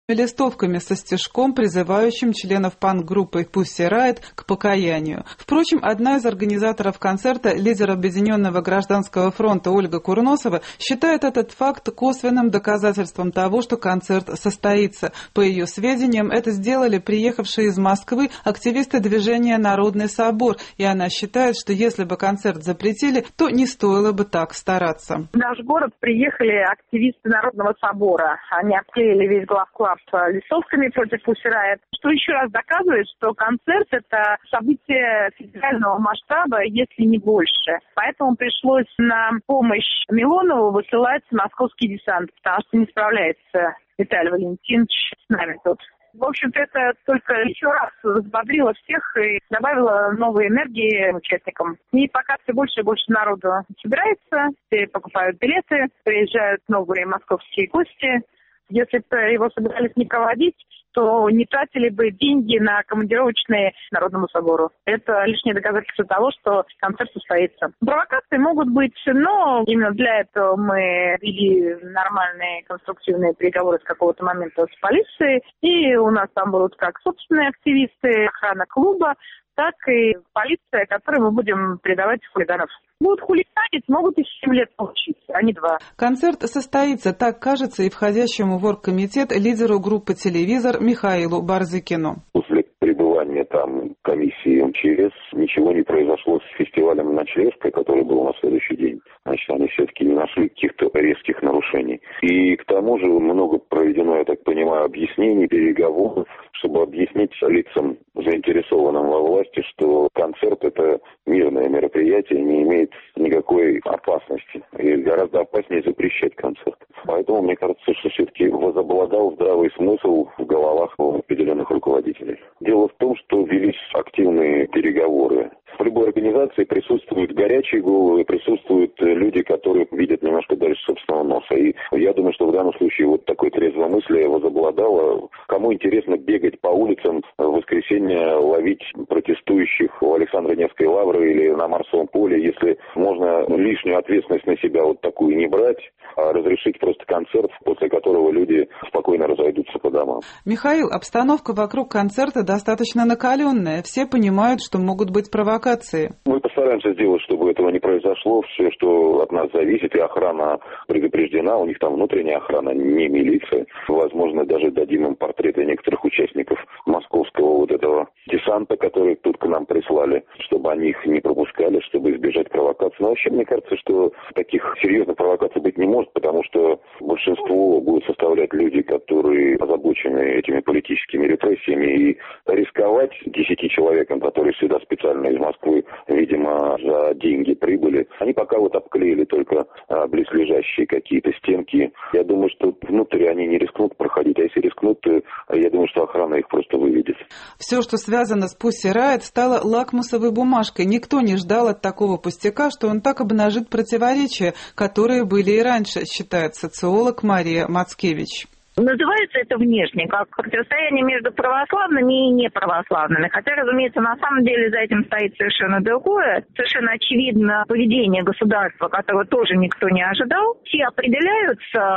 листовками со стишком, призывающим членов панк-группы Pussy Riot к покаянию. Впрочем, одна из организаторов концерта, лидер Объединенного гражданского фронта Ольга Курносова, считает этот факт косвенным доказательством того, что концерт состоится. По ее сведениям, это сделали приехавшие из Москвы активисты движения «Народный собор», и она считает, что если бы концерт запретили, то не стоило бы так стараться. В наш город приехали активисты Народного собора. Они обклеили весь главклаб листовками против Pussy Riot, что еще раз доказывает, что концерт – это событие федерального масштаба, если не больше. Поэтому пришлось на помощь Милонову высылать московский десант, потому что не справляется Виталий Валентинович с нами тут. В общем-то, это только еще раз взбодрило всех и добавило новой энергии участникам. И пока все больше и больше народу собирается, все покупают билеты, приезжают новые московские гости. Если бы его собирались не проводить, то не тратили бы деньги на командировочные Народному собору. Это лишнее доказательство того, что концерт состоится. Провокации могут быть, но именно для этого мы вели нормальные конструктивные переговоры с какого-то момента с полицией. И у нас там будут как собственные активисты, охрана клуба, так и полиция, которой мы будем передавать хулиганов. Будут хулиганить, могут и 7 лет получить, а не 2. Концерт состоится, так кажется, и входящему в оргкомитет лидеру группы «Телевизор» Михаилу Барзыкину. После пребывания там комиссии МЧС ничего не произошло с фестивалем «Ночлежка», который был на следующий день. Значит, они все-таки не нашли каких-то резких нарушений. И к тому же много проведено, я так понимаю, объяснений, переговоров, чтобы объяснить лицам, заинтересованным во власти, что концерт – это мирное мероприятие, не имеет никакой опасности. И гораздо опаснее запрещать концерт. Поэтому мне кажется, что все-таки возобладал здравый смысл в головах определенных руководителей. Дело в том, что велись активные переговоры. В любой организации присутствуют горячие головы, присутствуют люди, которые видят немножко дальше собственного носа. И я думаю, что в данном случае вот такое трезвомыслие возобладало. Кому интересно бегать по улицам в воскресенье, ловить протестующих у Александра Невской лавры или на Марсовом поле, если можно лишнюю ответственность на себя вот такую не брать, а разрешить просто концерт, после которого люди спокойно разойдутся по домам. Михаил, обстановка вокруг концерта достаточно накаленная. Все понимают, что могут быть провокации. Мы постараемся сделать, чтобы этого не произошло. Все, что от нас зависит, и охрана предупреждена. У них там внутренняя охрана, не милиция. Возможно, даже дадим им портреты некоторых участников московского вот этого десанта, который тут к нам прислали, чтобы они их не пропускали, чтобы избежать провокаций. Но вообще, мне кажется, что таких серьезных провокаций быть не может, потому что большинство будут составлять люди, которые озабочены этими политическими репрессиями, и рисковать 10 человекам, которые сюда специально из Москвы, видимо, за деньги прибыли. Они пока вот обклеили только близлежащие какие-то стенки. Я думаю, что внутрь они не рискнут проходить, а если рискнут, то я думаю, что охрана их просто выведет. Все, что связано с Pussy Riot, стало лакмусовой бумажкой. Никто не ждал от такого пустяка, что он так обнажит противоречия, которые были и раньше, считает социолог Мария Мацкевич. Называется это внешне, как противостояние между православными и неправославными. Хотя, разумеется, на самом деле за этим стоит совершенно другое. Совершенно очевидно поведение государства, которого тоже никто не ожидал. Все определяются